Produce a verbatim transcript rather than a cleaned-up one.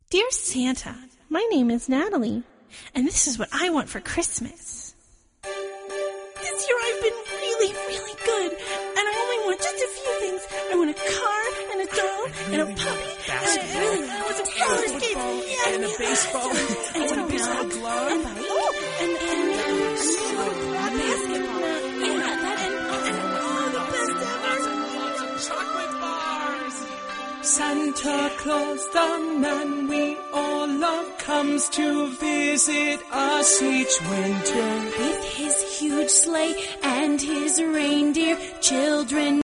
Dear Santa, my name is Natalie, and this is what I want for Christmas. This year I've been really, really good, and I only want just a few things. I want a car, and a doll, and a puppy, and I really want some roller skates, yeah, and a baseball, and and a baseball glove, and, oh, and, and, and, and, basketball, yeah, that, and, and, oh, the best ever. Chocolate bars. Santa Claus, the man we all love, comes to visit us each winter. With his huge sleigh and his reindeer, children